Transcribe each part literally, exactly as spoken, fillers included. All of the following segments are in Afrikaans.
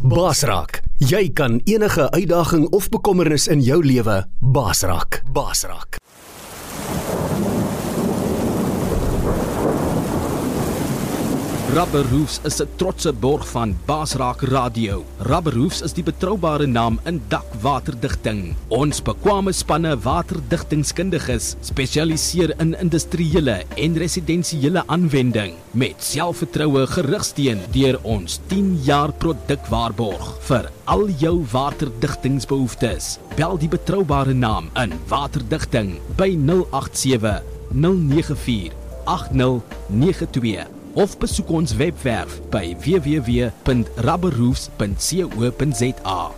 Baas raak. Jy kan enige uitdaging of bekommernis in jou lewe baas raak. Baas raak. Rubber Roofs is 'n trotse borg van Baasraak Radio. Rubber Roofs is die betroubare naam in dakwaterdigting. Ons bekwame spanne waterdigtingskundiges spesialiseer in industriële en residensiële aanwending met selfvertroue gerugsteun deur ons tien jaar produkwaarborg vir al jou waterdigtingsbehoeftes. Bel die betroubare naam in waterdigting by nul agt sewe nul nege vier agt nul nege twee. Of besoek ons webwerf by w w w punt rubberroofs punt co punt z a.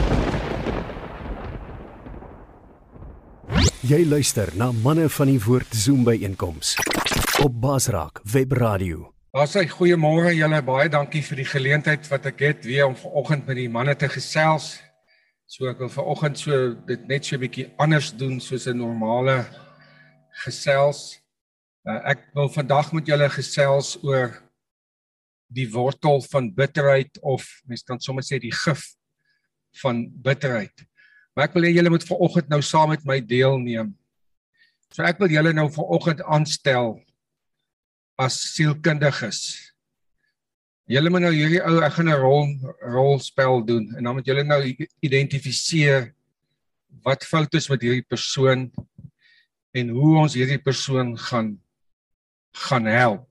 Jy luister na Manne van die Woord Zoom byeenkoms op Baasraak Web Radio. Baie goeiemôre julle, baie dankie vir die geleentheid wat ek het weer om vanoggend met die manne te gesels. So ek wil vanoggend so dit net so 'n bietjie anders doen soos 'n normale gesels. Uh, ek wil vandag met julle gesels oor die wortel van bitterheid, of mens kan sommer sê die gif van bitterheid. Maar ek wil hê julle moet vanoggend nou saam met my deelneem. So ek wil julle nou vanoggend aanstel as sielkundiges. Julle moet nou hierdie ou, ek gaan 'n rol rolspel doen en dan moet julle nou identifiseer wat fout is met hierdie persoon en hoe ons hierdie persoon gaan gaan help.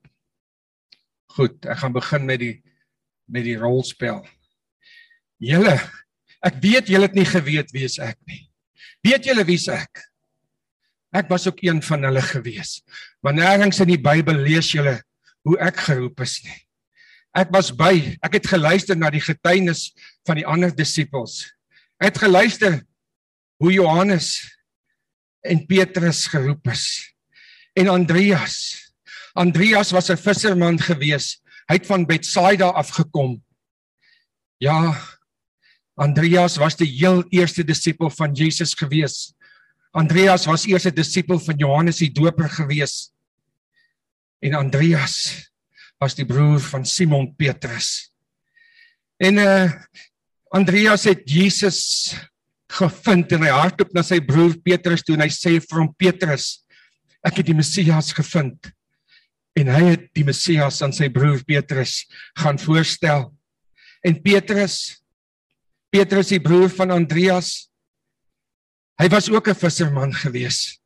Goed, ek gaan begin met die met die rolspel. Julle, ek weet julle het nie geweet wie is ek nie. Weet julle wie is ek? Ek was ook een van hulle gewees. Maar nêrens in die Bybel lees julle hoe ek geroep is nie. Ek was by, ek het geluister na die getuienis van die ander disippels. Ek het geluister hoe Johannes en Petrus geroep is. En Andreas. Andreas was 'n visserman gewees. Hy het van Betsaida afgekom. Ja, Andreas was die heel eerste disipel van Jesus gewees. Andreas was eers 'n disipel van Johannes die Doper gewees. En Andreas was die broer van Simon Petrus. En uh, Andreas het Jesus gevind en hy hardloop na sy broer Petrus toe en hy sê vir hom, Petrus, ek het die Messias gevind. En hy het die Messias aan sy broer Petrus gaan voorstel. En Petrus, Petrus die broer van Andreas, hy was ook 'n visserman gewees.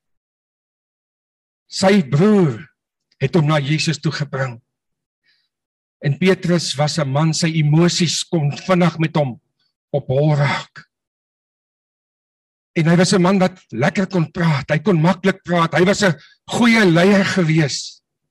Sy broer het hom na Jesus toe gebring. En Petrus was 'n man, sy emosies kon vinnig met hom op hol raak. En hy was 'n man wat lekker kon praat, hy kon maklik praat, hy was 'n goeie leier gewees.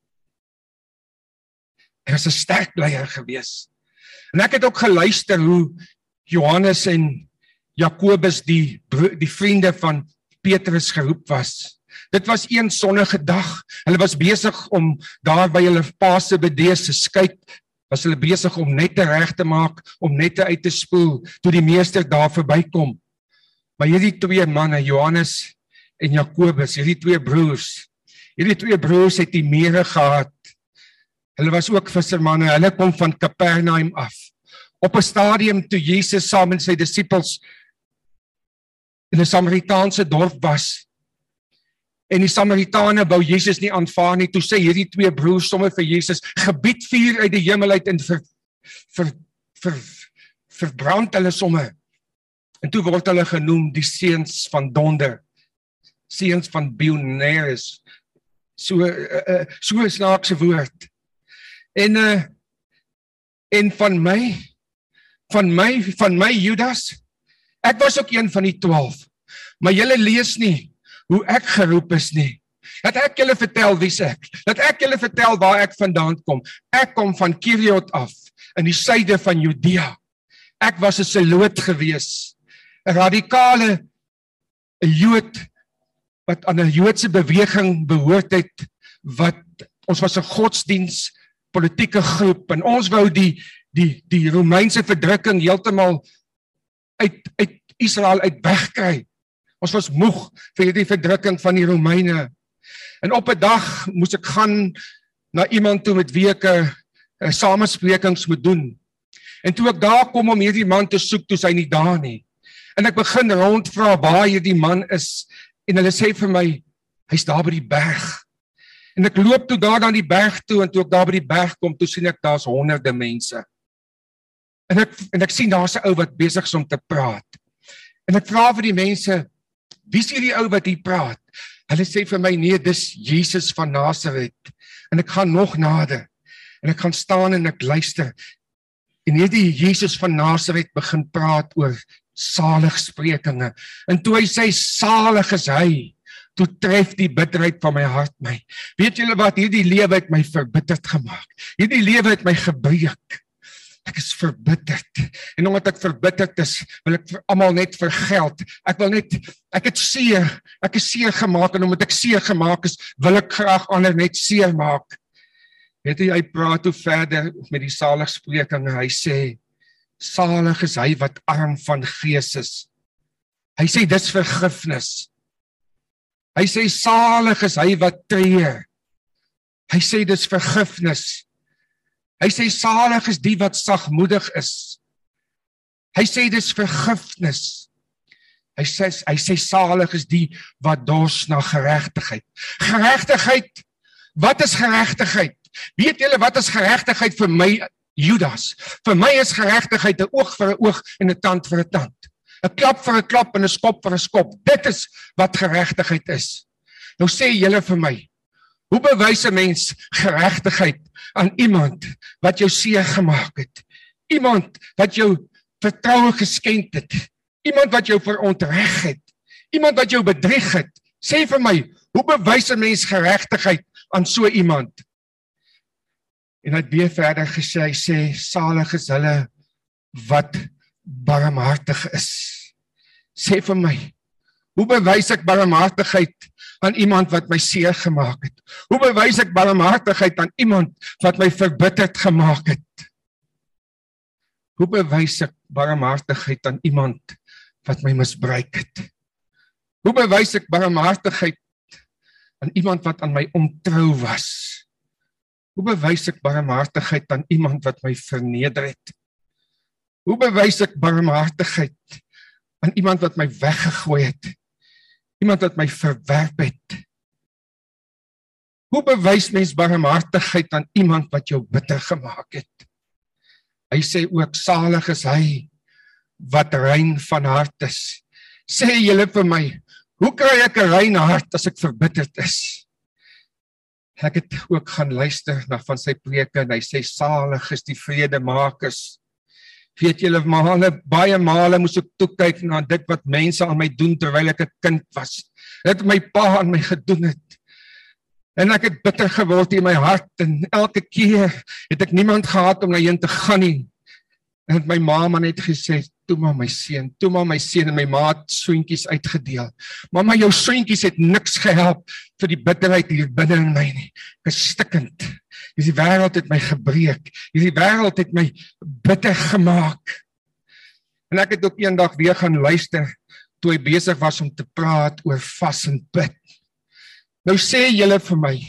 Hy was 'n sterk leier gewees. En ek het ook geluister hoe Johannes en Jakobus, die, die vriende van Petrus geroep was. Dit was een sonnige dag, hulle was besig om daar by hulle pa se bedees te skyk, was hulle besig om nette reg te maak, om nette uit te spoel, toe die meester daar verbykom. Maar hierdie twee manne, Johannes en Jakobus, hierdie twee broers, hierdie twee broers het die mere gehad. Hulle was ook vissermanne, hulle kom van Kapernaum af. Op 'n stadium toe Jesus saam met sy disippels in 'n Samaritaanse dorp was, en die Samaritane wou Jesus nie aanvaar nie, toe sê hierdie twee broers sommer vir Jesus, gebied vuur uit die hemel uit en ver, ver, ver, verbrand hulle sommer. En toe word hulle genoem die seuns van donder, seuns van Boanerges, so uh, so 'n snaakse woord. En uh, en van my, van my, van my Judas, ek was ook een van die twaalf, maar julle lees nie hoe ek geroep is nie. Dat ek julle vertel wie's ek, dat ek julle vertel waar ek vandaan kom. Ek kom van Kiriot af, in die suide van Judea. Ek was 'n Seloot gewees, 'n radikale 'n Jood, wat aan 'n Joodse beweging behoort het, wat, ons was 'n godsdiens, politieke groep, en ons wou die, die, die Romeinse verdrukking heeltemal uit, uit Israel uit wegkry. Ons was moeg vir die verdrukking van die Romeine. En op 'n dag moes ek gaan na iemand toe met wie ek 'n samesprekings moet doen. En toe ek daar kom om hierdie man te soek, toe is hy nie daar nie. En ek begin rondvra waar hierdie man is, en hulle sê vir my, hy's daar by die berg. En ek loop toe daar aan die berg toe, en toe ek daar by die berg kom, toe sien ek daar's honderde mense. En ek, en ek sien daar's 'n ou wat besig is om te praat. En ek vra vir die mense, wie is hierdie ou wat hier praat? Hulle sê vir my, nee, dis Jesus van Nasaret. En ek gaan nog nader. En ek gaan staan en ek luister. En hierdie Jesus van Nasaret begin praat oor saligsprekinge. En toe hy sê, salig is hy, toe tref die bitterheid van my hart my. Weet julle wat, hierdie lewe het my verbitterd gemaak. Hierdie lewe het my gebreek. Ek is verbitterd. En omdat ek verbitterd is, wil ek vir almal net vergeld. Ek wil net, ek het seer, ek is seer gemaak, en omdat ek seer gemaak is, wil ek graag ander net seer maak. Weet jy, hy praat toe verder met die saligsprekinge, hy sê, salig is hy wat arm van gees is. Hy sê, dis vergifnis. Hy sê, salig is hy wat treur. Hy sê, dis vergifnis. Hy sê, salig is die wat sagmoedig is. Hy sê, dis vergifnis. Hy sê, hy sê, salig is die wat dors na geregtigheid. Geregtigheid, wat is geregtigheid? Weet julle wat is geregtigheid vir my, Judas? Vir my is geregtigheid 'n oog vir 'n oog en 'n tand vir 'n tand. 'n Klap vir 'n klap en 'n skop vir 'n skop. Dit is wat geregtigheid is. Nou sê julle vir my, hoe bewys 'n mens geregtigheid aan iemand wat jou seer gemaak het? Iemand wat jou vertroue geskenk het? Iemand wat jou verontreg het? Iemand wat jou bedrieg het? Sê vir my, hoe bewys 'n mens geregtigheid aan so iemand? En hy het weer verder gesê, hy sê, salig is hulle wat barmhartig is. Sê vir my, hoe bewys ek barmhartigheid aan iemand wat my seer gemaak het? Hoe bewys ek barmhartigheid aan iemand wat my verbitterd gemaak het? Hoe bewys ek barmhartigheid aan iemand wat my misbruik het? Hoe bewys ek barmhartigheid aan iemand wat aan my ontrou was? Hoe bewys ek barmhartigheid aan iemand wat my verneder het? Hoe bewys ek barmhartigheid aan iemand wat my weggegooi het? Iemand wat my verwerp het? Hoe bewys mens barmhartigheid aan iemand wat jou bitter gemaak het? Hy sê ook, salig is hy wat rein van hart is. Sê julle vir my, hoe kry ek 'n rein hart as ek verbitterd is? Ek het ook gaan luister na van sy preke en hy sê, salig is die vredemakers. Weet julle, male, baie male moes ek toekyk na dit wat mense aan my doen terwyl ek 'n kind was. Dit my pa aan my gedoen het. En ek het bitter geword in my hart en elke keer het ek niemand gehad om na heen te gaan nie. En het my ma maar net gesê, toe maar my seun, toe maar my seun, en my ma het soentjies uitgedeel. Mamma, jou soentjies het niks gehelp vir die bitterheid hier binne in my nie. Ek is stikkend. Hierdie wêreld het my gebreek. Hierdie wêreld het my bitter gemaak. En ek het ook eendag weer gaan luister, toe hy besig was om te praat oor vas en bid. Nou sê julle vir my,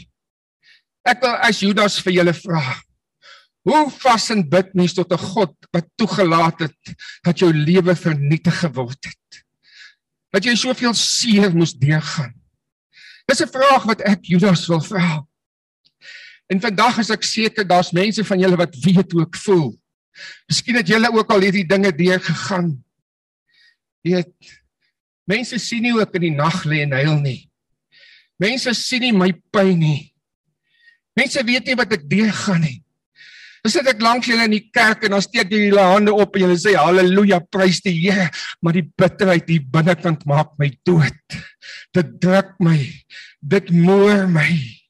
ek wil as Judas vir julle vra, hoe vas en bid mens tot 'n God wat toegelaat het dat jou lewe vernietig geword het? Dat jy soveel seer moes deurgaan? Dis 'n vraag wat ek Judas wil vra. En vandag is ek seker daar's mense van julle wat weet hoe ek voel. Miskien het julle ook al hierdie dinge deurgegaan. Weet, mense sien nie hoe ek in die nag lê en huil nie. Mense sien nie my pyn nie. Mense weet nie wat ek deurgaan nie. Dan sit ek langs julle in die kerk en dan steek jy julle hande op en julle sê, halleluja, prys die Here, maar die bitterheid hier binnekant maak my dood. Dit druk my, dit moer my.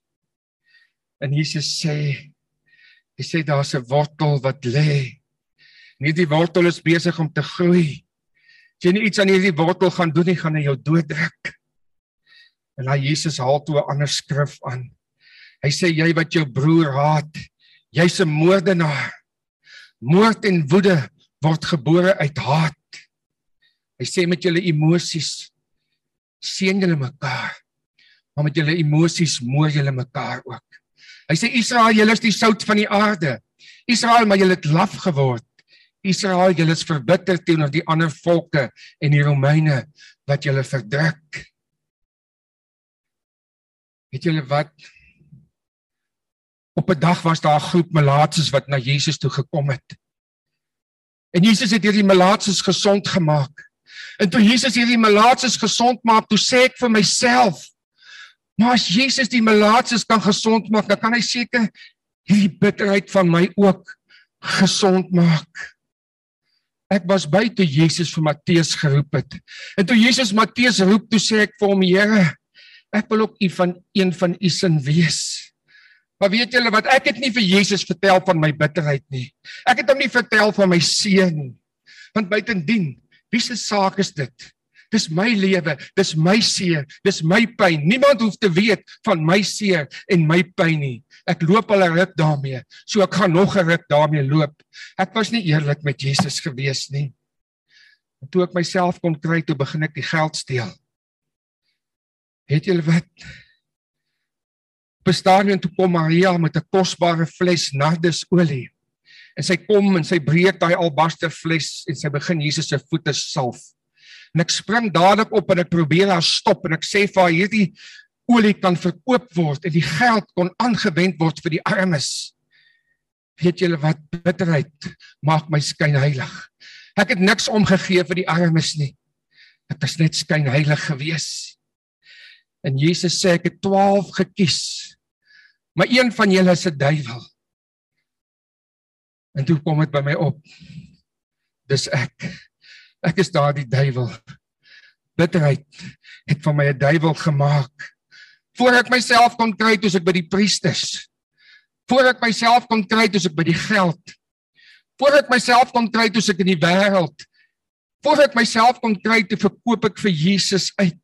En Jesus sê, hy sê, daar's 'n wortel wat lê. En hierdie wortel is besig om te groei. As jy nie iets aan hierdie wortel gaan doen nie, gaan hy jou dooddruk. En dan Jesus haal toe 'n ander skrif aan. Hy sê, jy wat jou broer haat, jy's 'n moordenaar. Moord en woede word gebore uit haat. Hy sê met julle emosies seën julle mekaar, maar met julle emosies moor julle mekaar ook. Hy sê Israel, julle is die sout van die aarde. Israel, maar julle het laf geword. Israel, julle is verbitter teenoor die ander volke en die Romeine wat julle verdruk. Weet julle wat? Op 'n dag was daar 'n groep melaatses wat na Jesus toe gekom het. En Jesus het hierdie melaatses gesond gemaak. En toe Jesus hierdie melaatses gesond maak, toe sê ek vir myself, maar as Jesus die melaatses kan gesond maak, dan kan hy seker hierdie bitterheid van my ook gesond maak. Ek was by toe Jesus vir Matteus geroep het. En toe Jesus Matteus roep, toe sê ek vir hom, Here, ek wil ook u van een van u sin wees. Maar weet julle wat, ek het nie vir Jesus vertel van my bitterheid nie. Ek het hom nie vertel van my seer nie. Want buitendien, wie se saak is dit? Dis my lewe, dis my seer, dis my pyn. Niemand hoef te weet van my seer en my pyn nie. Ek loop al 'n ruk daarmee, so ek gaan nog 'n ruk daarmee loop. Ek was nie eerlik met Jesus gewees nie. En toe ek myself kon kry, toe begin ek die geld steel. Weet julle wat? Bestaan en toe kom Maria met 'n kosbare fles nardusolie. En sy kom en sy breek daai albaster fles en sy begin Jesus se voete salf. En ek spring dadelik op en ek probeer haar stop en ek sê vir haar, hierdie olie kan verkoop word en die geld kon aangewend word vir die armes. Weet julle wat? Bitterheid maak my skynheilig. Ek het niks omgegee vir die armes nie. Ek is net skynheilig gewees. En Jesus sê, ek het twaalf gekies, maar een van julle is 'n duiwel. En toe kom dit by my op. Dis ek. Ek is daar die duiwel. Bitterheid het van my 'n duiwel gemaak. Voor ek myself kon kry, toe ek by die priesters. Voor ek myself kon kry, toe ek by die geld. Voor ek myself kon kry, toe ek in die wêreld. Voor ek myself kon kry, toe verkoop ek vir Jesus uit.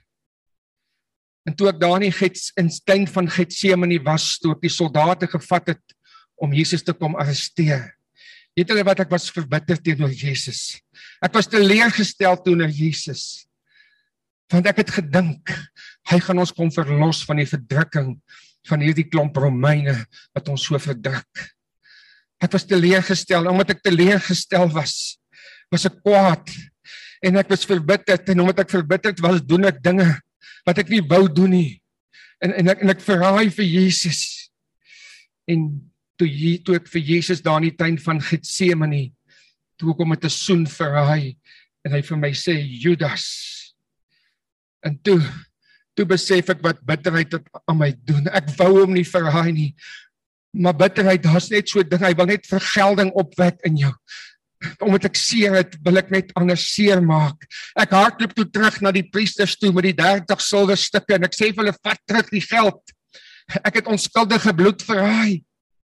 En toe ek daar in die in tuin van Getsemane was, toe ek die soldate gevat het om Jesus te kom arresteer. Weet julle wat, ek was verbitter teenoor Jesus. Ek was teleurgestel teenoor Jesus. Want ek het gedink, hy gaan ons kom verlos van die verdrukking van hierdie klomp Romeine wat ons so verdruk. Ek was teleurgestel, omdat ek teleurgestel was, was ek kwaad. En ek was verbitterd, en omdat ek verbitterd was, doen ek dinge wat ek nie wou doen nie. En, en, ek, en ek verraai vir Jesus. En toe, toe ek vir Jesus daar in die tuin van Getsemane, toe ek hom met 'n soen verraai, en hy vir my sê, Judas. En toe, toe besef ek wat bitterheid het aan my doen. Ek wou hom nie verraai nie, maar bitterheid, daar's net so ding, hy wil net vergelding opwek in jou. Omdat ek seer het, wil ek net anders seer maak. Ek hardloop toe terug na die priesters toe met die dertig silwer stukke en ek sê vir hulle, vat terug die geld. Ek het onskuldige bloed verraai.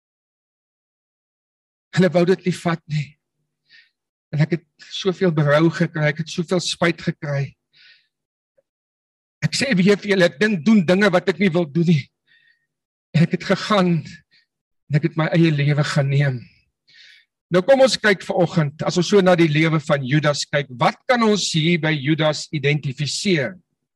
Hulle wou dit nie vat nie. En ek het soveel berou gekry, ek het soveel spyt gekry. Ek sê weer vir julle, ek dink doen dinge wat ek nie wil doen nie. En ek het gegaan en ek het my eie lewe geneem. Nou kom ons kyk vanoggend, as ons so na die lewe van Judas kyk, wat kan ons hier by Judas identifiseer?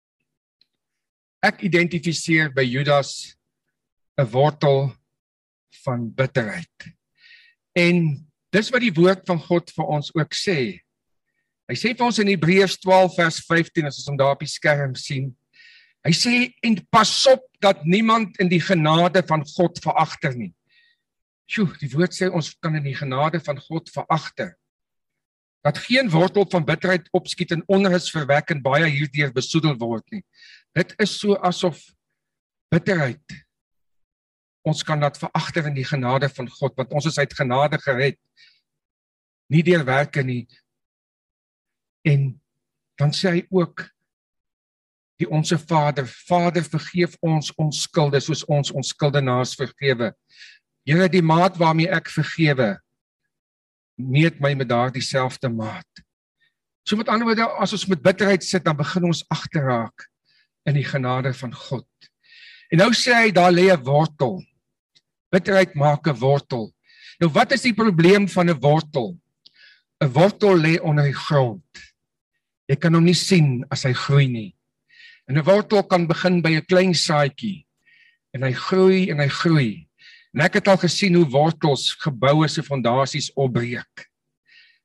Ek identifiseer by Judas 'n wortel van bitterheid. En dis wat die woord van God vir ons ook sê. Hy sê vir ons in Hebreërs twaalf vers vyftien, as ons hom daar op die skerm sien. Hy sê, en pas op dat niemand in die genade van God veragter nie. Sjoe, die woord sê ons kan in die genade van God veragter. Dat geen wortel van bitterheid opskiet en onrus verwek en baie hierdeur besoedel word nie. Dit is so asof bitterheid, ons kan dat veragter in die genade van God, want ons is uit genade gered, nie deur werke nie. En dan sê hy ook, die onse Vader, Vader vergeef ons ons skulde, soos ons ons skuldenaars vergewe. Here, die maat waarmee ek vergewe, meet my met daardie selfde maat. So met ander woorde, as ons met bitterheid sit, dan begin ons agterraak in die genade van God. En nou sê hy, daar lê 'n wortel. Bitterheid maak 'n wortel. Nou wat is die probleem van 'n wortel? 'n Wortel lê onder die grond. Jy kan hom nie sien as hy groei nie. En 'n wortel kan begin by 'n klein saadjie. En hy groei en hy groei. En ek het al gesien hoe wortels geboue se fondasies opbreek.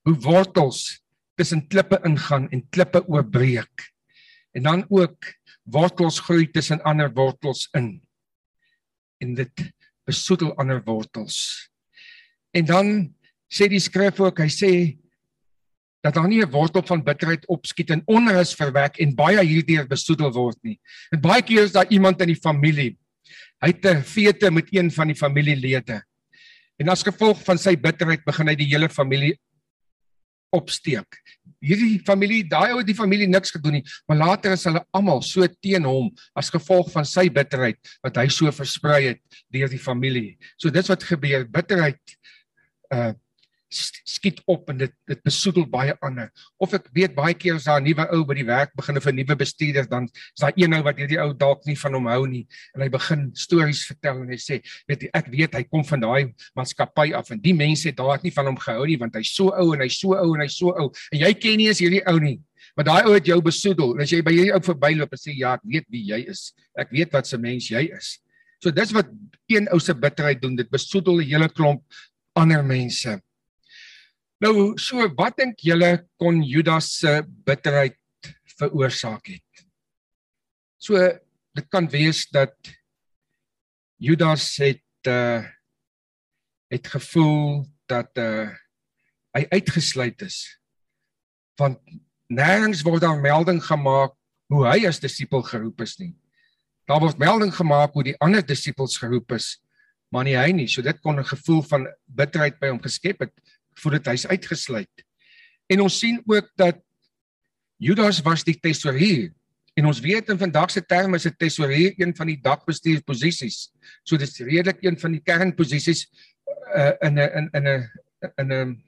hoe wortels tussen klippe ingaan en klippe oorbreek. En dan ook wortels groei tussen ander wortels in. En dit besoedel ander wortels. En dan sê die skrif ook, hy sê, dat daar nie 'n wortel van bitterheid opskiet en onrus verwek en baie hierdeur besoedel word nie. En baie keer is daar iemand in die familie, hy het 'n fete met een van die familielede. En as gevolg van sy bitterheid begin hy die hele familie opsteek. Hierdie familie, daai ou het die familie niks gedoen nie, maar later is hulle almal so teen hom as gevolg van sy bitterheid wat hy so versprei het deur die familie. So dis wat gebeur, bitterheid uh skiet op en dit dit besoedel baie ander. Of ek weet baie keer as daar 'n nuwe ou by die werk begin of 'n nuwe bestuurder, dan is daar een ou wat hierdie ou dalk nie van hom hou nie en hy begin stories vertel en hy sê, weet jy, ek weet hy kom van daai maatskappy af en die mense het daar nie van hom gehou nie want hy's so ou en hy's so ou en hy's so ou en jy ken nie eens hierdie ou nie. Maar daai ou het jou besoedel. En as jy by hierdie ou verbyloop en sê ja, ek weet wie jy is. Ek weet wat se mens jy is. So dis wat een ou se bitterheid doen, dit besoedel 'n hele klomp ander mense. Nou, so wat dink julle kon Judas se bitterheid veroorsaak het? So, dit kan wees dat Judas het, uh, het gevoel dat uh, hy uitgesluit is. Want nêrens word daar melding gemaak hoe hy as disipel geroep is nie. Daar word melding gemaak hoe die ander disipels geroep is, maar nie hy nie. So dit kon 'n gevoel van bitterheid by hom geskep het, voordat hy is uitgesluit. En ons sien ook dat Judas was die tesourier. En ons weet in vandag se terme is 'n tesourier een van die dagbestuursposisies. So dit is redelik een van die kernposisies uh, in 'n in 'n in 'n in 'n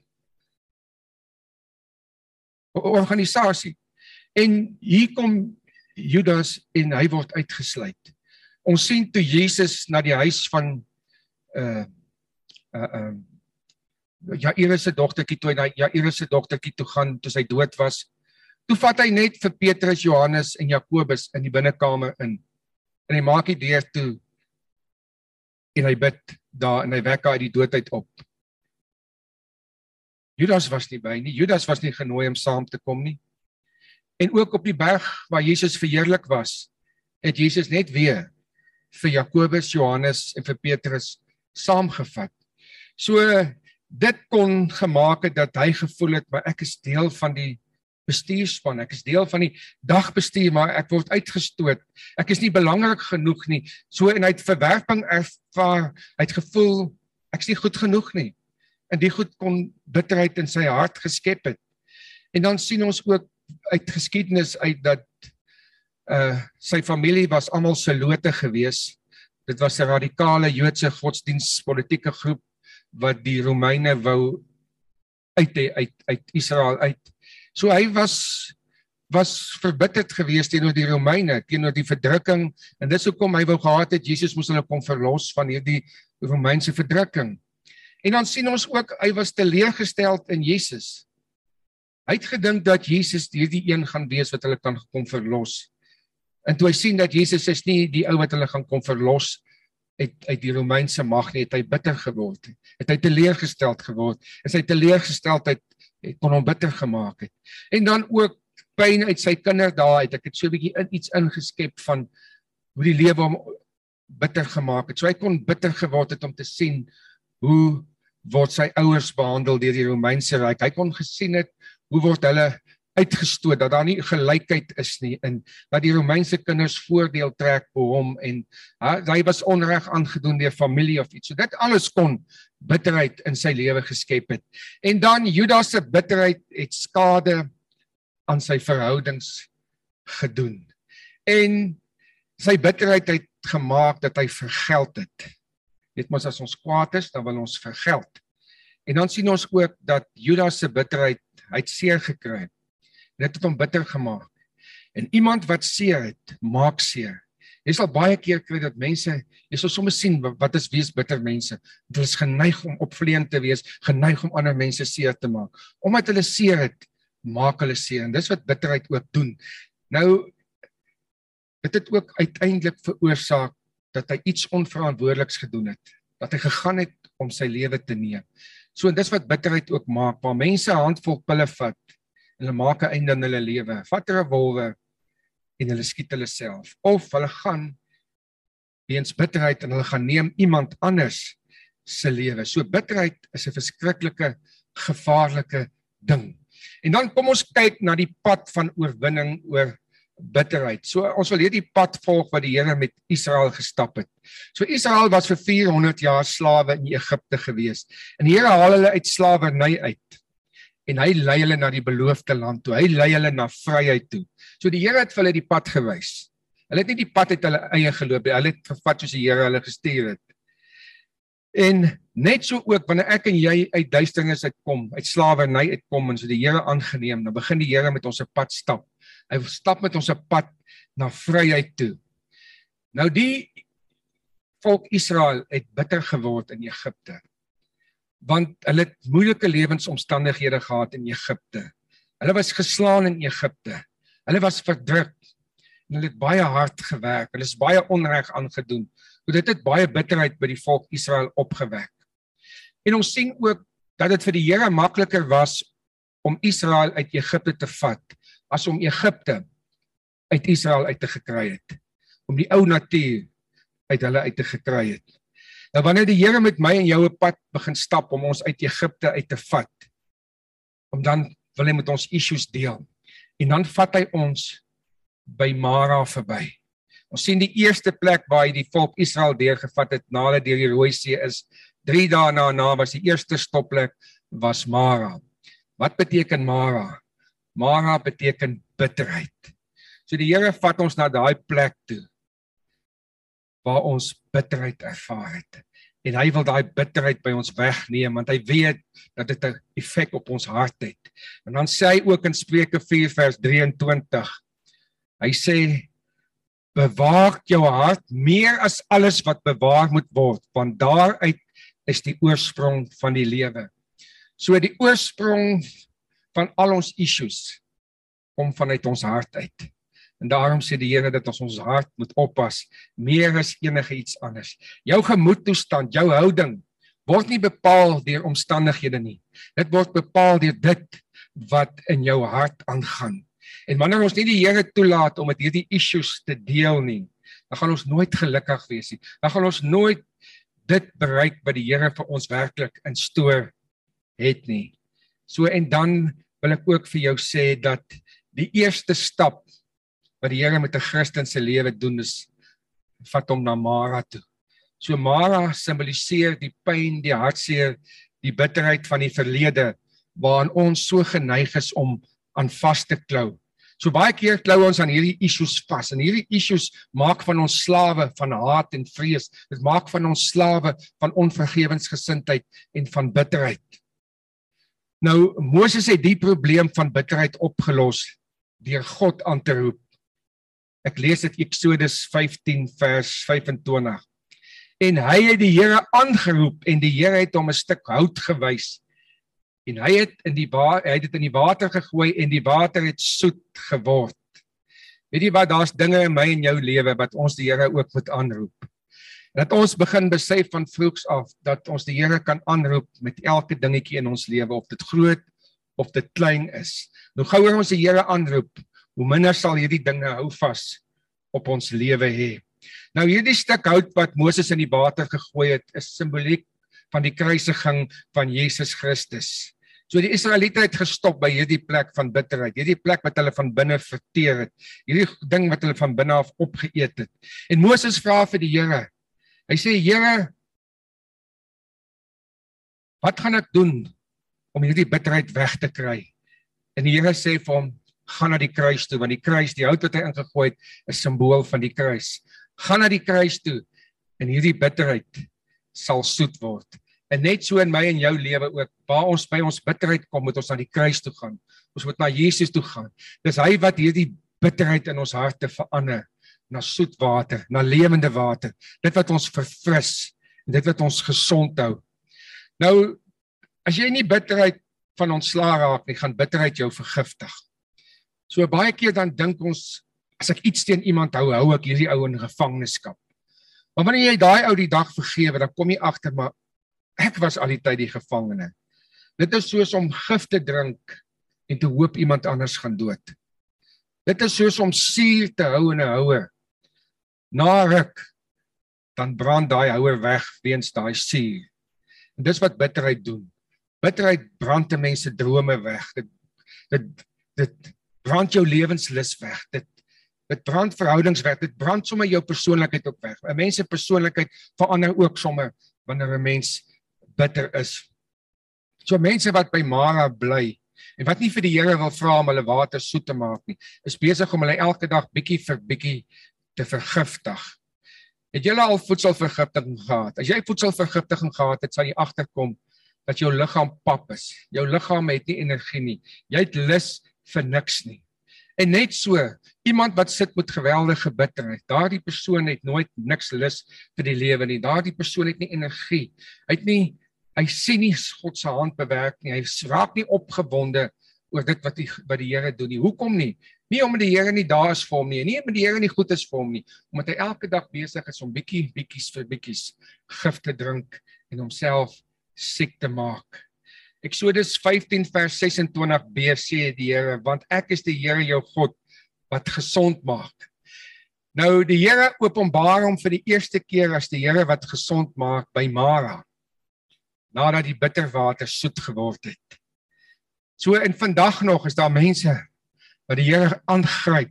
organisasie. En hier kom Judas en hy word uitgesluit. Ons sien toe Jesus na die huis van uh uh uh Jairus se dogtertjie toe hy Jairus se dogtertjie toe gaan toe sy dood was. Toe vat hy net vir Petrus, Johannes en Jakobus in die binnekamer in. En hy maak die deur toe en hy bid daar en hy wek haar uit die dood uit op. Judas was nie by nie. Judas was nie genooi om saam te kom nie. En ook op die berg waar Jesus verheerlik was, het Jesus net weer vir Jakobus, Johannes en vir Petrus saamgevat. So dit kon gemaak het dat hy gevoel het, maar ek is deel van die bestuurspan, ek is deel van die dagbestuur, maar ek word uitgestoot, ek is nie belangrik genoeg nie, so en hy het verwerping ervaar, hy het gevoel, ek is nie goed genoeg nie, en die goed kon bitterheid in sy hart geskep het. En dan sien ons ook uit geskiedenis uit dat uh, sy familie was almal Selote gewees, dit was 'n radikale Joodse godsdienstpolitieke groep, wat die Romeine wou uit, uit, uit Israel uit. So hy was, was verbitterd geweest teenoor die Romeine, teenoor die verdrukking, en dis hoekom hy wou gehad het, Jesus moes hulle kom verlos van hierdie Romeinse verdrukking. En dan sien ons ook, hy was teleurgesteld in Jesus. Hy het gedink dat Jesus hierdie een gaan wees wat hulle kan kom verlos. En toe hy sien dat Jesus is nie die ou wat hulle gaan kom verlos, uit, uit die Romeinse mag nie, het hy bitter geword, het hy teleurgesteld geword, en sy teleurgesteldheid het kon hom bitter gemaak het. En dan ook pyn uit sy kinderdae het, ek het so 'n bietjie in, iets ingeskep van hoe die lewe hom bitter gemaak het. So hy kon bitter geword het om te sien hoe word sy ouers behandel deur die Romeinse ryk. Hy kon gesien het hoe word hulle uitgestoot, dat daar nie gelykheid is nie, en dat die Romeinse kinders voordeel trek by hom, en ha, hy was onreg aangedoen deur familie of iets. So dit alles kon bitterheid in sy lewe geskep het. En dan Judas se bitterheid het skade aan sy verhoudings gedoen. En sy bitterheid het gemaak dat hy vergeld het. Weet mos, as ons kwaad is, dan wil ons vergeld. En dan sien ons ook dat Judas se bitterheid, hy het seer gekry. En dit het hom bitter gemaak. En iemand wat seer het, maak seer. Jy sal baie keer kry dat mense, jy sal soms sien, wat is wees bitter mense. Hulle is geneig om opvleend te wees, geneig om ander mense seer te maak. Omdat hulle seer het, maak hulle seer. En dis wat bitterheid ook doen. Nou, dit het ook uiteindelik veroorsaak dat hy iets onverantwoordeliks gedoen het. Dat hy gegaan het om sy lewe te neem. So en dis wat bitterheid ook maak, waar mense 'n handvol pille vat en hulle maak 'n einde aan hulle lewe. Vat 'n revolver en hulle skiet hulle self. Of hulle gaan weens bitterheid en hulle gaan neem iemand anders se lewe. So bitterheid is 'n verskriklike, gevaarlike ding. En dan kom ons kyk na die pad van oorwinning oor bitterheid. So ons wil hierdie pad volg wat die Here met Israel gestap het. So Israel was vir vier honderd jaar slawe in Egipte gewees. En die Here haal hulle uit slawerny uit. En hy lei hulle na die beloofde land toe. Hy lei hulle na vryheid toe. So die Here het vir hulle die pad gewys. Hulle het nie die pad uit hulle eie geloop nie. Hulle het gevat soos die Here hulle gestuur het. En net so ook, wanneer ek en jy uit duisternis uitkom, uit slawerny uitkom, en so die Here aangeneem, dan begin die Here met ons 'n pad stap. Hy stap met ons 'n pad na vryheid toe. Nou die volk Israel het bitter geword in Egipte, want hulle het moeilike lewensomstandighede gehad in Egipte. Hulle was geslaan in Egipte. Hulle was verdruk. En hulle het baie hard gewerk. Hulle is baie onreg aangedoen. Dit het baie bitterheid by die volk Israel opgewek. En ons sien ook dat dit vir die Here makliker was om Israel uit Egipte te vat, as om Egipte uit Israel uit te gekry het. Om die ou natuur uit hulle uit te gekry het. Nou wanneer die Here met my en jou 'n pad begin stap om ons uit Egipte uit te vat, om dan wil hy met ons issues deel. En dan vat hy ons by Mara verby. Ons sien die eerste plek waar hy die volk Israel deurgevat het, na hulle deur die Rooi See is, drie dae na na was die eerste stopplek, was Mara. Wat beteken Mara? Mara beteken bitterheid. So die Here vat ons na daai plek toe, waar ons bitterheid ervaar het. En hy wil daai bitterheid by ons wegneem, want hy weet dat dit 'n effek op ons hart het. En dan sê hy ook in Spreuke vier vers drieëntwintig, hy sê, bewaar jou hart meer as alles wat bewaar moet word, want daaruit is die oorsprong van die lewe. So die oorsprong van al ons issues kom vanuit ons hart uit. En daarom sê die Here dat ons ons hart moet oppas, meer as enige iets anders. Jou gemoedtoestand, jou houding, word nie bepaal deur omstandighede nie. Dit word bepaal deur dit wat in jou hart aangaan. En wanneer ons nie die Here toelaat om met hierdie issues te deel nie, dan gaan ons nooit gelukkig wees nie. Dan gaan ons nooit dit bereik wat die Here vir ons werklik in stoor het nie. So en dan wil ek ook vir jou sê dat die eerste stap wat die Here met 'n Christen se lewe doen is, vat hom na Mara toe. So Mara simboliseer die pyn, die hartseer, die bitterheid van die verlede, waarin ons so geneig is om aan vas te klou. So baie keer klou ons aan hierdie issues vas, en hierdie issues maak van ons slawe van haat en vrees. Dit maak van ons slawe van onvergewensgesindheid en van bitterheid. Nou, Moses het die probleem van bitterheid opgelos deur God aan te roep. Ek lees dit Eksodus vyftien vers vyfentwintig. En hy het die Here aangeroep en die Here het hom 'n stuk hout gewys. En hy het in die wa- hy het dit in die water gegooi en die water het soet geword. Weet jy wat, daar's dinge in my en jou lewe wat ons die Here ook moet aanroep. Dat ons begin besef van vroegs af dat ons die Here kan aanroep met elke dingetjie in ons lewe, of dit groot of dit klein is. Nou gouer ons die Here aanroep, hoe minder sal hierdie dinge hou vas op ons lewe hê. Nou hierdie stuk hout wat Moses in die water gegooi het, is simboliek van die kruisiging van Jesus Christus. So die Israeliete het gestop by hierdie plek van bitterheid, hierdie plek wat hulle van binne verteer het, hierdie ding wat hulle van binne af opgeëet het. En Moses vra vir die Here, hy sê, Here, wat gaan ek doen om hierdie bitterheid weg te kry? En die Here sê vir hom, gaan na die kruis toe, want die kruis, die hout wat hy ingegooi het, is symbool van die kruis. Gaan na die kruis toe, en hierdie bitterheid sal soet word. En net so in my en jou lewe ook, waar ons by ons bitterheid kom, moet ons na die kruis toe gaan. Ons moet na Jesus toe gaan. Dis hy wat hierdie bitterheid in ons harte verander, na soet water, na lewende water, dit wat ons verfris, en dit wat ons gesond hou. Nou, as jy nie bitterheid van ontslae raak nie, gaan bitterheid jou vergiftig. So baie keer dan dink ons, as ek iets teen iemand hou, hou ek hierdie ou in gevangenskap. Maar wanneer jy daai ou die dag vergewe, dan kom jy agter, maar ek was al die tyd die gevangene. Dit is soos om gif te drink en te hoop iemand anders gaan dood. Dit is soos om suur te hou in 'n houer. Na ruk, dan brand daai houer weg weens daai suur. En dis wat bitterheid doen. Bitterheid brand te mense drome weg. Dit, dit, dit brand jou lewenslus weg. Dit, dit brand verhoudings weg. Dit brand sommer jou persoonlikheid ook weg. 'n Mens se persoonlikheid verander ook sommer wanneer 'n mens bitter is. So mense wat by Mara bly en wat nie vir die Here wil vra om hulle water soet te maak nie, is besig om hulle elke dag bietjie vir bietjie te vergiftig. Het julle al voedselvergiftiging gehad? As jy voedselvergiftiging gehad het, sal jy agterkom dat jou liggaam pap is. Jou liggaam het nie energie nie. Jy het lus vir niks nie. En net so, iemand wat sit met geweldige bitterheid, daardie persoon het nooit niks lus vir die lewe nie. Daardie persoon het nie energie. Hy het nie Hy sien nie God se hand bewerk nie. Hy raak nie opgewonde oor dit wat die, wat die Here doen nie. Hoekom nie? Nie omdat die Here nie daar is vir hom nie. Nie omdat die Here nie goed is vir hom nie. Omdat hy elke dag besig is om bietjie, bietjies vir bietjies gif te drink en homself siek te maak. Eksodus vyftien vers ses en twintig b sê die Here, want ek is die Here jou God wat gesond maak. Nou die Here openbaar hom vir die eerste keer as die Here wat gesond maak by Mara, nadat die bitterwater soet geword het. So en vandag nog is daar mense wat die Here aangryp,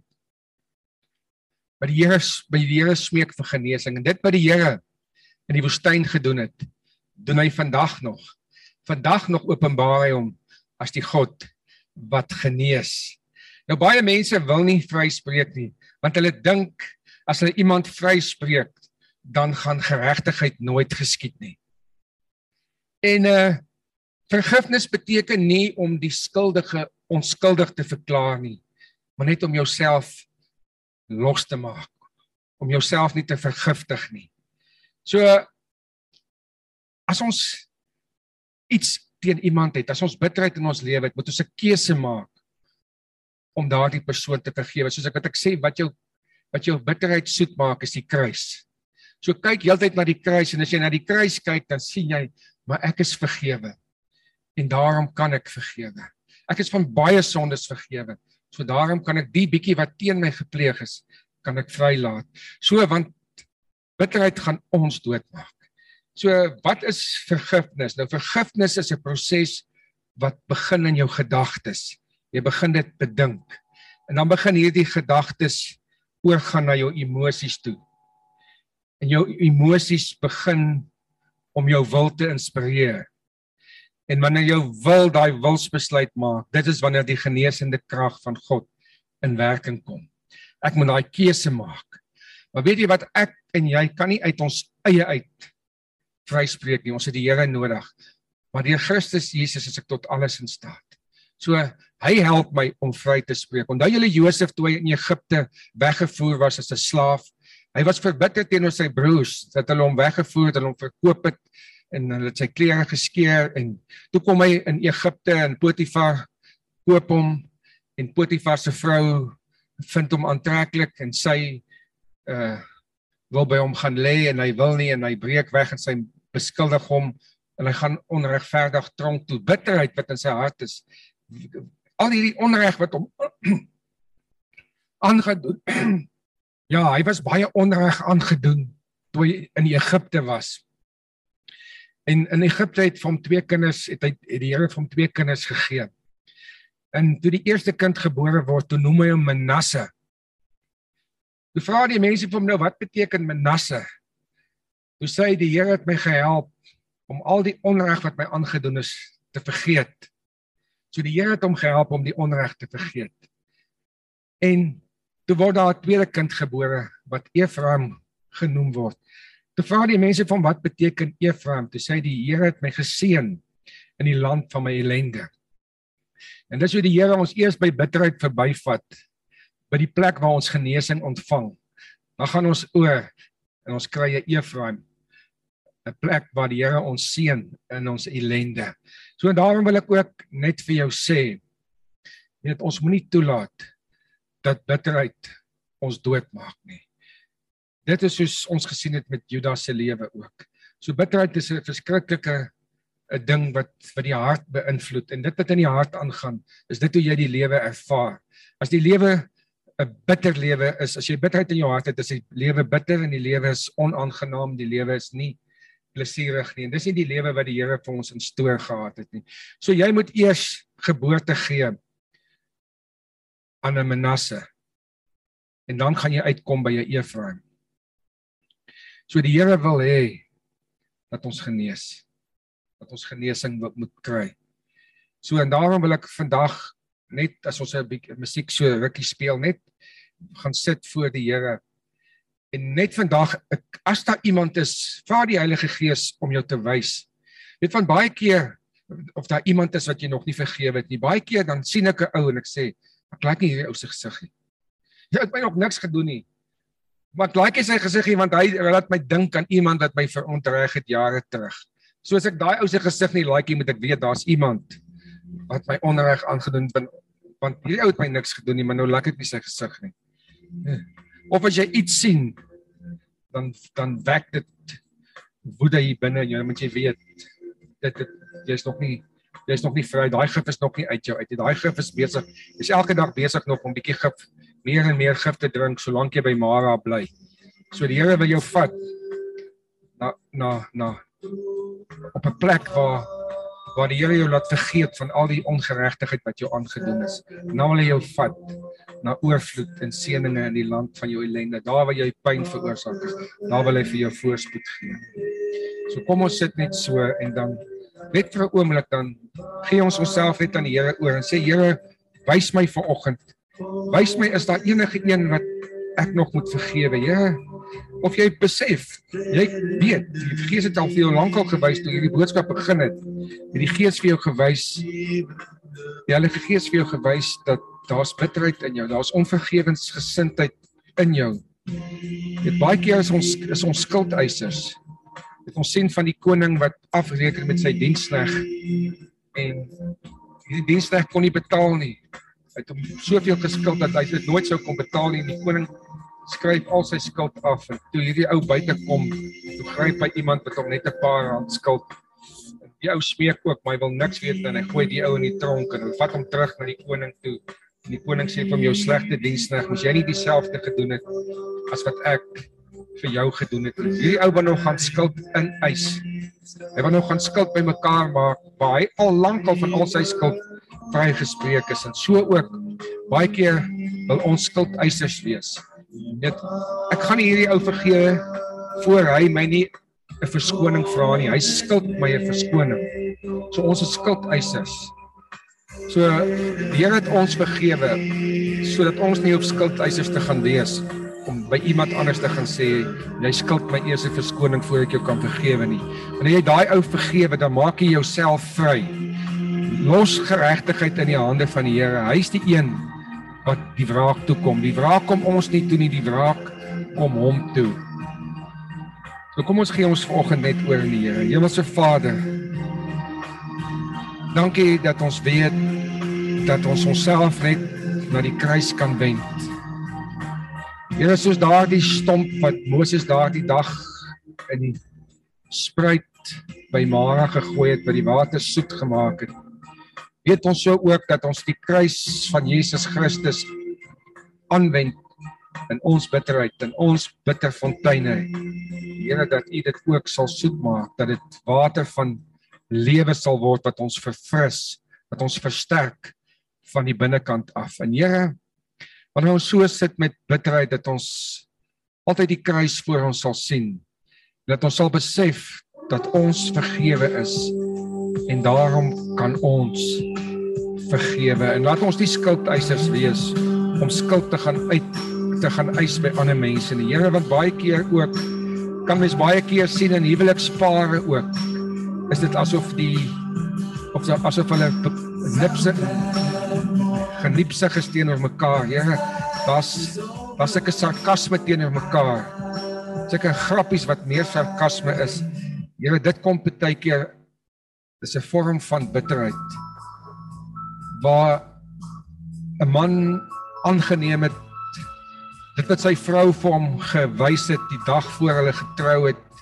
wat die Here by die Here smeek vir genesing, en dit wat die Here in die woestyn gedoen het, doen hy vandag nog. Vandag nog openbaar hy hom as die God wat genees. Nou baie mense wil nie vryspreek nie, want hulle dink as hulle iemand vryspreek, dan gaan geregtigheid nooit geskied nie. En uh, vergifnis beteken nie om die skuldige onskuldig te verklaar nie, maar net om jouself los te maak, om jouself nie te vergiftig nie. So, as ons iets teen iemand het, as ons bitterheid in ons lewe het, moet ons 'n keuse maak om daardie persoon te vergewe. Soos ek wat ek sê, wat jou, wat jou bitterheid soet maak, is die kruis. So kyk heeltyd na die kruis, en as jy na die kruis kyk, dan sien jy, maar ek is vergewe, en daarom kan ek vergewe. Ek is van baie sondes vergewe, so daarom kan ek die bietjie wat teen my gepleeg is, kan ek vrylaat. So, want bitterheid gaan ons doodmaak. So, wat is vergifnis? Nou, vergifnis is 'n proses wat begin in jou gedagtes. Jy begin dit bedink, en dan begin hierdie gedagtes oorgaan na jou emosies toe. En jou emosies begin om jou wil te inspireer. En wanneer jou wil daai wilsbesluit maak, dit is wanneer die genesende krag van God in werking kom. Ek moet daai keuse maak. Maar weet jy wat, ek en jy kan nie uit ons eie uit vryspreek nie, ons het die Here nodig. Maar deur Christus Jesus is ek tot alles in staat. So, hy help my om vry te spreek. Onthou julle Josef toe hy in Egipte weggevoer was as 'n slaaf, hy was verbitter teenoor sy broers, dat hulle hom weggevoer het, hulle hom verkoop het, en hulle het sy klere geskeur, en toe kom hy in Egipte, en Potifar koop hom, en Potifar se vrou vind hom aantreklik, en sy uh, wil by hom gaan lê, en hy wil nie, en hy breek weg, en sy beskuldig hom, en hy gaan onregverdig tronk toe. Bitterheid wat in sy hart is, al hierdie onreg wat hom aangedoen, ja, hy was baie onreg aangedoen, toe hy in Egipte was. En in Egipte het vir hom twee kinders, het, hy, het die Here vir hom twee kinders gegee. En toe die eerste kind gebore word, toe noem hy hom Manasse. Toe vra die mense vir hom nou, wat beteken Manasse? Toe sê hy, die Here het my gehelp om al die onreg wat my aangedoen is, te vergeet. So die Here het hom gehelp om die onreg te vergeet. En toe word daar 'n tweede kind gebore, wat Efraim genoem word. Toe vra die mense van wat beteken Efraim, toe sê die Here het my geseën in die land van my ellende. En dis hoe die Here ons eers by bitterheid verbyvat, by die plek waar ons genesing ontvang. Dan gaan ons oor, en ons kry 'n Efraim, 'n plek waar die Here ons seën in ons ellende. So daarom wil ek ook net vir jou sê, weet, ons moenie toelaat dat bitterheid ons doodmaak nie. Dit is soos ons gesien het met Judas se lewe ook. So bitterheid is 'n verskriklike 'n ding wat wat die hart beïnvloed en dit wat in die hart aangaan, is dit hoe jy die lewe ervaar. As die lewe 'n bitter lewe is, as jy bitterheid in jou hart het, is die lewe bitter en die lewe is onaangenaam, die lewe is nie plesierig nie. En dis nie die lewe wat die Here vir ons in stoor gehad het nie. So jy moet eers geboorte gee aan 'n Manasse. En dan gaan jy uitkom by 'n Efraim. So die Here wil hê dat ons genees. Dat ons genesing moet kry. So en daarom wil ek vandag net as ons 'n bietjie musiek so rukkie speel, net gaan sit voor die Here. En net vandag, as daar iemand is, vra die Heilige Gees om jou te wys. Weet van baie keer, of daar iemand is wat jy nog nie vergewe het nie, baie keer dan sien ek 'n ou en ek sê, ek like nie hierdie ou se gesig nie. Hy het my nog niks gedoen nie. Maar ek like sy gesig nie, want hy laat my dink aan iemand wat my verontreg het jare terug. So as ek daai ou se gesig nie like nie, moet ek weet, daar's iemand wat my onreg aangedoen het, want hierdie ou het my niks gedoen nie, maar nou like ek nie sy gesig nie. Of as jy iets sien, dan, dan wek dit woede hier binne, jy moet jy weet, dit, dit, jy is nog nie, jy is nog nie vry, daai gif is nog nie uit jou uit, daai gif is besig, jy is elke dag besig nog om bietjie gif, meer en meer gif te drink, solank jy by Mara bly. So die Here wil jou vat, na, na, na, op 'n plek waar, waar die Here jou laat vergeet van al die ongeregtigheid wat jou aangedoen is. Nou wil hy jou vat na oorvloed en seëninge in die land van jou ellende. Daar waar jy pyn veroorsaak is, daar wil hy vir jou voorspoed gee. So kom ons sit net so en dan, net vir 'n oomblik dan, gee ons onsself net aan die Here oor en sê, Here, wys my vanoggend, wys my, is daar enige een wat ek nog moet vergewe, Here, of jy besef, jy weet, die Gees het al vir jou lankal gewys, toe jy die boodskap begin het, het die Gees vir jou gewys, die Heilige Gees vir jou gewys, dat daar's bitterheid in jou, daar's onvergewensgesindheid in jou. Dit baie keer is ons, is ons skuldeisers. Het ons sien van die koning wat afreken met sy diensknegt, en die diensknegt kon nie betaal nie. Hy het hom soveel geskuld dat hy dit nooit sou kon betaal nie, en die koning skryf al sy skuld af, en toe hierdie ou buite kom, toe gryp hy iemand met hom net 'n paar rand skuld. Die ou smeek ook, maar hy wil niks weet, en hy gooi die ou in die tronk, en hy vat hom terug na die koning toe, en die koning sê vir hom, jou slegte diensknegt, moes jy nie dieselfde gedoen het, as wat ek vir jou gedoen het. Hierdie ou wil nog gaan skuld ineis. Hy wil nog gaan skuld by mekaar maak, waar hy al lank al van al sy skuld vrygespreek is, en so ook, baie keer wil ons skuldeisers wees. Net, ek gaan nie hierdie ou vergewe, voor hy my nie 'n verskoning vra nie, hy skuld my 'n verskoning. So ons is skuldeisers. So, die Here het ons vergewe, sodat ons nie op skuldeisers te gaan wees, om by iemand anders te gaan sê, jy skuld my eers 'n verskoning voor ek jou kan vergewe nie. Wanneer jy daai ou vergewe, dan maak jy jouself vry. Los geregtigheid in die hande van die Here. Hy is die een wat die wraak toekom. Die wraak kom ons nie toe nie, die wraak kom hom toe. So kom ons gee ons vanoggend net oor in die Here. Hemelse Vader, dankie dat ons weet dat ons onsself net na die kruis kan wend. Here, soos daardie stomp wat Moses daardie dag in die spruit by Mara gegooi het, wat die water soet gemaak het, weet ons so ook dat ons die kruis van Jesus Christus aanwend in ons bitterheid, in ons bitterfonteine. Here, dat U dit ook sal soet maak, dat dit water van lewe sal word, wat ons verfris, wat ons versterk van die binnekant af. En Here, wanneer ons so sit met bitterheid, dat ons altyd die kruis voor ons sal sien, dat ons sal besef dat ons vergewe is, en daarom kan ons vergewe, en laat ons die skuldeisers wees, om skuld te gaan uit, te gaan eis by ander mense. En Here, want baie keer ook, kan mens baie keer sien in huwelikspare ook, is dit asof die, of asof hulle nipse, geniepsig is teenoor mekaar. Here, daar's, daar's sulke sarkasme teenoor mekaar, sulke grappies wat meer sarkasme is. Here, dit kom baie keer, dis 'n vorm van bitterheid, waar 'n man aangeneem het, dit wat sy vrou vir hom gewys het, die dag voor hulle getrou het,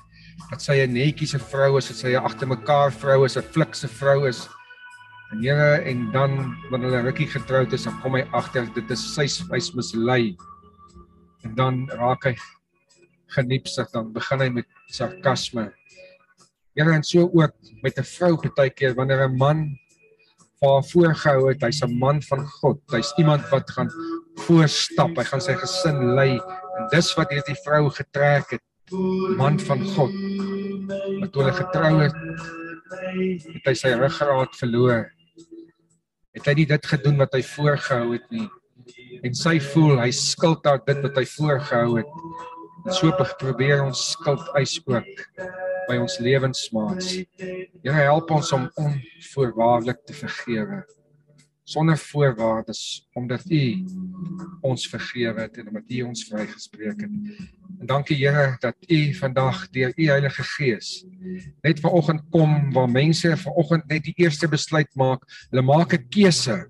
dat sy 'n netjiese vrou is, dat sy 'n agter mekaar vrou is, 'n flikse vrou is. En Here, en dan, wanneer hulle rukkie getroud is, dan kom hy agter, dit is sy, hy's mislei. En dan raak hy geniepsig, dan begin hy met sarkasme. Here, en so ook met 'n vrou partykeer, wanneer 'n man vir haar voorgehou het, hy's 'n man van God, hy's iemand wat gaan voorstap, hy gaan sy gesin lei, en dis wat hierdie vrou getrek het, man van God. Maar toe hulle getrou het, het hy sy ruggraat verloor. Het hy nie dit gedoen wat hy voorgehou het nie. En sy voel, hy skuld haar dit wat hy voorgehou het. En so probeer ons skuld eis ook by ons lewensmaats. Here, help ons om onvoorwaardelik te vergewe. Sonder voorwaardes, omdat U ons vergewe het en omdat U ons vrygespreek het. En dankie Here dat U vandag deur U Heilige Gees net vanoggend kom waar mense vanoggend net die eerste besluit maak. Hulle maak 'n keuse.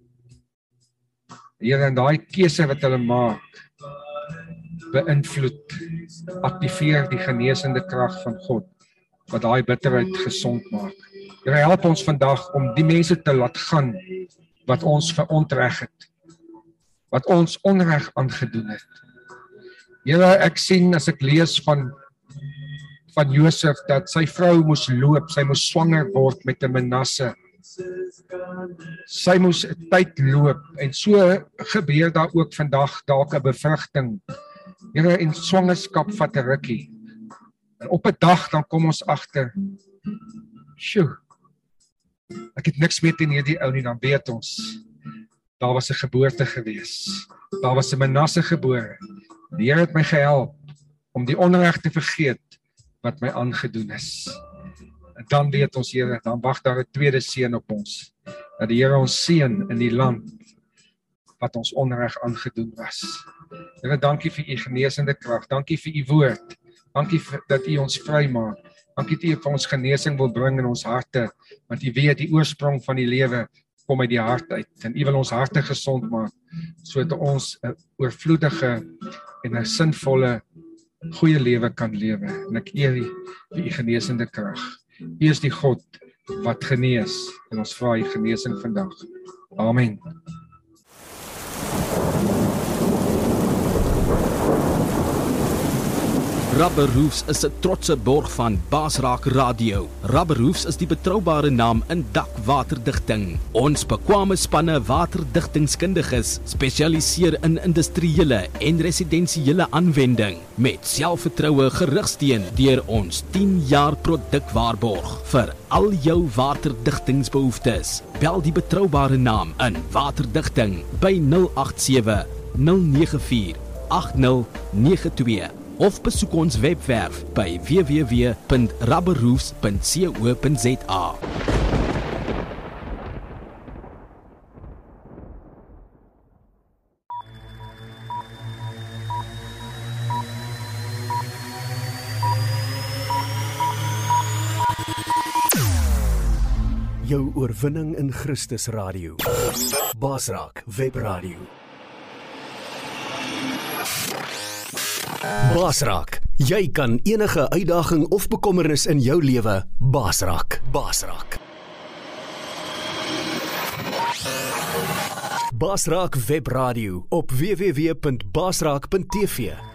Here, en daai keuse wat hulle maak beïnvloed, aktiveer die genesende krag van God wat daai bitterheid gesond maak. Here, help ons vandag om die mense te laat gaan wat ons verontreg het, wat ons onreg aangedoen het. Here, ek sien as ek lees van van Josef dat sy vrou moes loop, sy moes swanger word met 'n Manasse. Sy moes 'n tyd loop en so gebeur daar ook vandag dalk 'n bevrugting. Here, en swangerskap vat 'n rukkie. En op 'n dag dan kom ons agter, sjoe, ek het niks meer teen hierdie ou nie, dan weet ons, daar was 'n geboorte gewees. Daar was 'n Manasse gebore. Die Here het my gehelp om die onreg te vergeet wat my aangedoen is. En dan weet ons, Here, dan wag daar 'n tweede seën op ons. Dat die Here ons seën in die land wat ons onreg aangedoen was. Here, dankie vir U genesende krag. Dankie vir U woord. Dankie vir, dat U ons vry maak. Dankie dat U vir ons genesing wil bring in ons harte, want U weet die oorsprong van die lewe kom uit die hart uit, en U wil ons harte gesond maak, sodat ons 'n oorvloedige en 'n sinvolle, goeie lewe kan lewe. En ek eer U vir U genesende krag. U is die God wat genees, en ons vra U genesing vandag. Amen. Rubberroofs is 'n trotse borg van Basraak Radio. Rubberroofs is die betroubare naam in dakwaterdigting. Ons bekwame spanne waterdigtingskundiges spesialiseer in industriële en residensiële aanwending met selfvertroue gerugsteun deur ons tien jaar produkwaarborg vir al jou waterdigtingsbehoeftes. Bel die betroubare naam in waterdigting by nul agt sewe nul nege vier agt nul nege twee. Of besoek ons webwerf by w w w punt rubberroofs punt co punt za. Jou oorwinning in Christus Radio. Basraak Webradio. Basraak, jy kan enige uitdaging of bekommernis in jou lewe basraak. Basraak. Basraak Webradio op w w w punt basraak punt t v.